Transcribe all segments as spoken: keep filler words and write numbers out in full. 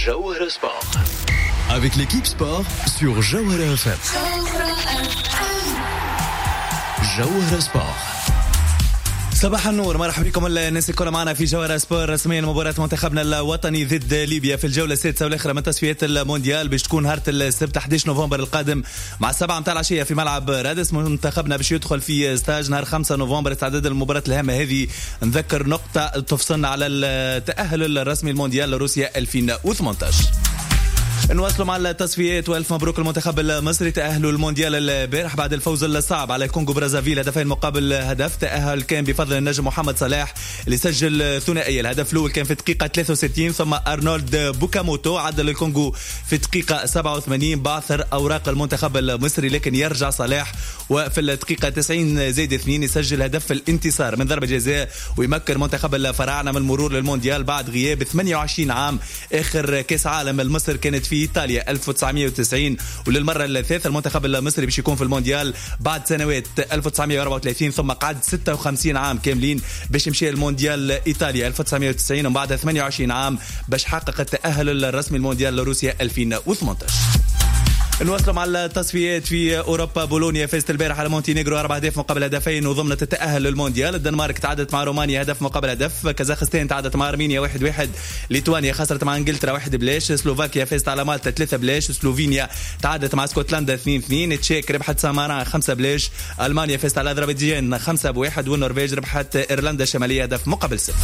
Jawara Sport. Avec l'équipe sport sur Jawara F M. Jawara Sport. صباح النور، مرحبا بكم الناس الكل معنا في جوهرة سبور. رسميا مباراة منتخبنا الوطني ضد ليبيا في الجولة السادسة والأخيرة من تصفيات المونديال باش تكون نهار السبت أحد عشر نوفمبر القادم مع السبعة متاع العشية في ملعب رادس. منتخبنا باش يدخل في ستاج نهار خمسة نوفمبر استعداد المباراة الهامة هذه. نذكر نقطة تفصلنا على التأهل الرسمي المونديال لروسيا ألفين وثمانية عشر. نواصلوا مع التصفيات والف مبروك المنتخب المصري تأهلوا المونديال البارح بعد الفوز الصعب على الكونغو برازافيل هدفين مقابل هدف. تأهل كان بفضل النجم محمد صلاح اللي سجل ثنائية. الهدف الأول كان في دقيقة ثلاثة وستين، ثم أرنولد بوكاموتو عدل الكونغو في دقيقة سبعة وثمانين بعثر أوراق المنتخب المصري، لكن يرجع صلاح وفي الدقيقة تسعين زائد اثنين يسجل هدف الانتصار من ضربة جزاء ويمكن منتخب الفراعنة من المرور للمونديال بعد غياب ثمانية وعشرين عام. آخر كأس عالم المصر كانت في إيطاليا ألف وتسعمائة وتسعين، وللمرة الثالثة المنتخب المصري باش يكون في المونديال بعد سنوات ألف وتسعمائة وأربعة وثلاثين، ثم قعد ستة وخمسين عام كاملين باش يمشي المونديال إيطاليا ألف وتسعمائة وتسعين، ومن بعد ثمانية وعشرين عام باش حقق التأهل الرسمي المونديال لروسيا ألفين وثمانية عشر. نواصل مع التصفيات في أوروبا. بولونيا فازت البارح على مونتينيغرو أربع أهداف مقابل هدفين وضمنت التأهل للمونديال. الدنمارك تعادلت مع رومانيا هدف مقابل هدف. كازاخستان تعادلت مع أرمينيا واحد واحد. ليتوانيا خسرت مع انجلترا واحد بلاش. سلوفاكيا فازت على مالطا ثلاثة بلاش. سلوفينيا تعادلت مع اسكتلندا اثنين اثنين. تشيك ربحت ساماران خمسة بلاش. ألمانيا فازت على أذربيجان خمسة بواحد. والنرويج ربحت إيرلندا الشمالية هدف مقابل صفر.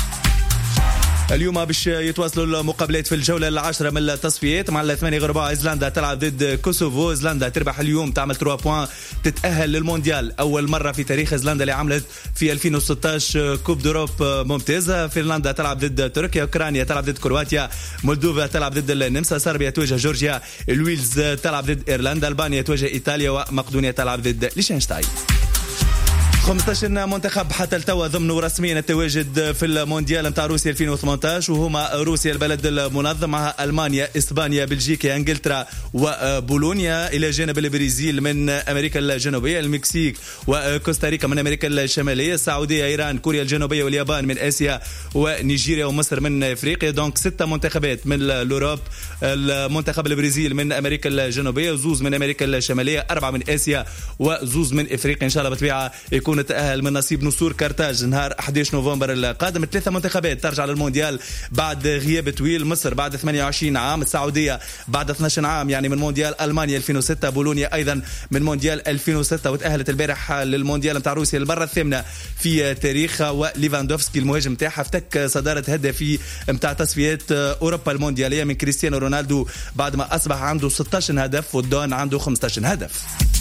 اليوم باش يتواصلوا المقابلات في الجولة العاشرة من التصفيات مع الثمانية غرباء. ايسلندا تلعب ضد كوسوفو. ايسلندا تربح اليوم تعمل ثلاثة بوان تتأهل للمونديال. أول مرة في تاريخ ايسلندا اللي عملت في ألفين وستة عشر كوب دوروب ممتازة. فنلندا تلعب ضد تركيا. أوكرانيا تلعب ضد كرواتيا. مولدوفا تلعب ضد النمسا. صربيا تواجه جورجيا. الويلز تلعب ضد إيرلندا. ألبانيا تواجه إيطاليا. ومقدونيا تلعب ضد ليشنشتاين. خمسة عشر منتخب حتى التوا ضمنوا رسميا التواجد في المونديال نتاع روسيا ألفين وثمانية عشر، وهما روسيا البلد المنظم مع ألمانيا اسبانيا بلجيكا انجلترا وبولونيا، الى جانب البرازيل من امريكا الجنوبيه، المكسيك وكوستاريكا من امريكا الشماليه، السعوديه ايران كوريا الجنوبيه واليابان من اسيا، ونيجيريا ومصر من افريقيا. دونك ستة منتخبات من الاوروب. المنتخب البرازيل من امريكا الجنوبيه، زوز من امريكا الشماليه، اربعه من اسيا وزوز من افريقيا. ان شاء الله بالطبيعه يكون تأهل من نصيب نسور كارتاج نهار أحد عشر نوفمبر القادم. ثلاثة منتخبات ترجع للمونديال بعد غياب طويل. مصر بعد ثمانية وعشرين عام، السعودية بعد اثني عشر عام يعني من مونديال ألمانيا ألفين وستة، بولونيا أيضا من مونديال ألفين وستة، وتأهلت البارح للمونديال نتاع روسيا المرة الثامنة في تاريخها. وليفاندوفسكي المهاجم نتاعها افتك صدارة هدافي نتاع تصفيات أوروبا المونديالية من كريستيانو رونالدو بعد ما أصبح عنده ستة عشر هدف ودون عنده خمسة عشر هدف.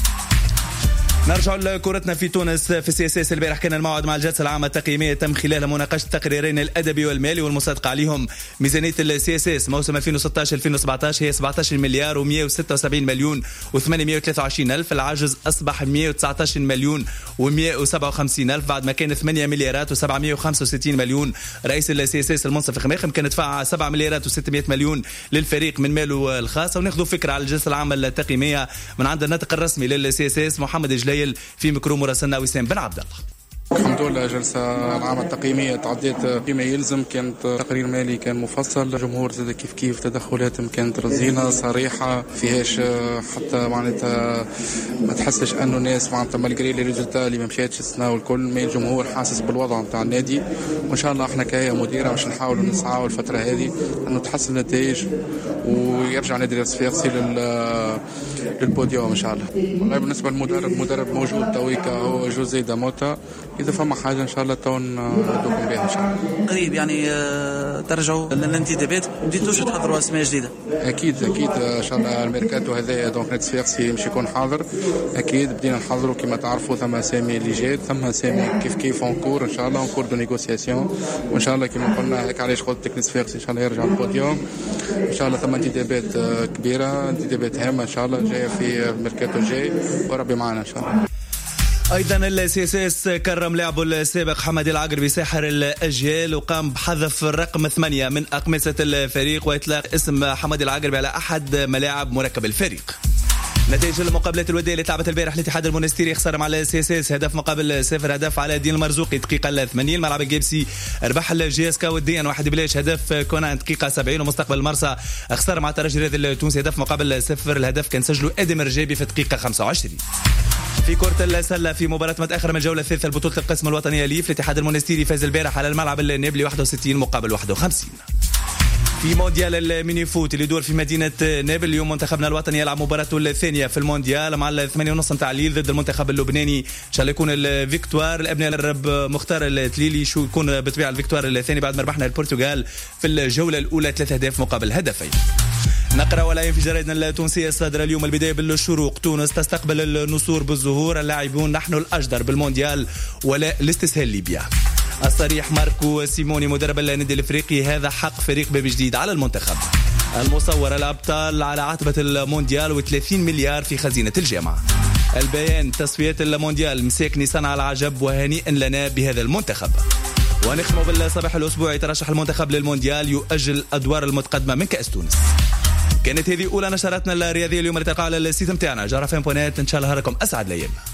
نرجع لكرتنا في تونس. في السي اس اس البارح كان الموعد مع الجلسه العامه التقييميه تم خلالها مناقشه التقريرين الادبي والمالي والمصادقه عليهم. ميزانيه السي اس اس موسم ألفين وستة عشر ألفين وسبعة عشر هي سبعة عشر مليار ومئة وستة وسبعين مليون وثمانمئة وثلاثة وعشرين الف. العجز اصبح مئة وتسعة عشر مليون ومئة وسبعة وخمسين الف بعد ما كان ثمانية مليارات وسبعمئة وخمسة وستين مليون. رئيس السي اس اس المنصف خماخم كان دفع سبعة مليارات وستمئة مليون للفريق من ماله الخاص. وناخذوا فكره على الجلسه العامه التقييميه من عند الناطق الرسمي للسي اس اس محمد جليل في ميكرو مراسلنا وسام بن عبد الله. الحمد لله جلسة العامة التقييمية تعديت بما يلزم. كانت تقرير مالي كان مفصل. الجمهور زاد كيف كيف تدخلاتهم كانت رزينة صريحة فيهاش حتى معناتها ما تحسش انه الناس معناتها مالجري لي ريزلتا اللي ما مشاتش السنة والكل، ما الجمهور حاسس بالوضع نتاع النادي. وان شاء الله احنا كهيئة مديرة باش نحاولوا نسعوا الفترة هذه انه تحسن النتائج ويرجع نادي الصفاقسي للبوديوم ان شاء الله. والله بالنسبة للمدرب المدرب موجود تويكا هو جوزي داموتا. إذا فما حاجة إن شاء الله تو ندوكم بها إن شاء الله. قريب يعني ترجعوا للانتدابات بديتوش تحضروا أسماء جديدة؟ أكيد أكيد إن شاء الله الميركاتو هذايا دونك نادي الصفاقسي مش يكون حاضر. أكيد بدينا نحضروا كما تعرفوا. ثم أسامي اللي جات، ثم أسامي كيف كيف أنكور إن شاء الله أنكور دو نيغوسياسيون. وإن شاء الله كما قلنا هيك علاش قلت نادي الصفاقسي إن شاء الله يرجع البوديوم إن شاء الله. ثم انتدابات كبيرة، انتدابات هامة إن شاء الله جاية في الميركاتو الجاي وربي معنا إن شاء الله. ايضا السي اس اس كرم لاعبه السابق حمدي العقربي ساحر الاجيال وقام بحذف الرقم ثمانية من اقمصه الفريق واطلاق اسم حمدي العقربي على احد ملاعب مركب الفريق. نتائج المقابلات الوديه اللي تلعبت البارح الاتحاد المونستيري خسر مع السي اس اس هدف مقابل صفر، هدف على دين المرزوقي دقيقه الثمانين. ملعب الجيبسي ربح الجي اس كا وديا واحد بلاش، هدف كونان دقيقه سبعين. ومستقبل المرسى خسر مع الترجي الرياضي التونسي هدف مقابل صفر، الهدف كان سجله ادم رجابي في دقيقه خمسة وعشرين. في كرة السلة في مباراة متأخرة من الجولة الثالثة لبطولة القسم الوطنية ليف، الاتحاد المونستيري فاز البارح على الملعب النابلي واحد وستين مقابل واحد وخمسين. في مونديال الميني فوت اللي يدور في مدينة نابل، اليوم منتخبنا الوطني يلعب مباراته الثانية في المونديال مع الثمانية ونص متاع الليل ضد المنتخب اللبناني. إن شاء الله يكون الفيكتوار الأبناء الرب مختار التليلي شو يكون بطبيعة الفيكتوار الثاني بعد ما ربحنا البرتغال في الجولة الأولى ثلاث أهداف مقابل هدفين. نقرأ ولا في جرائدنا التونسية الصادرة اليوم البداية بالشروق، تونس تستقبل النصور بالظهور، اللاعبون نحن الأجدر بالمونديال ولا الاستسهال ليبيا. الصريح ماركو سيموني مدرب النادي الافريقي هذا حق فريق باب جديد على المنتخب. المصور الابطال على عتبة المونديال وثلاثين مليار في خزينة الجامعة. البيان تصفيات المونديال مساكني صنع العجب وهنيئا لنا بهذا المنتخب. ونختم بالصباح الأسبوعي ترشح المنتخب للمونديال يؤجل الأدوار المتقدمة من كأس تونس. كانت هذه أولى نشراتنا الرياضية اليوم اللي تلقى على السيت متاعنا جرافين بونات. إن شاء الله هراكم أسعد الأيام.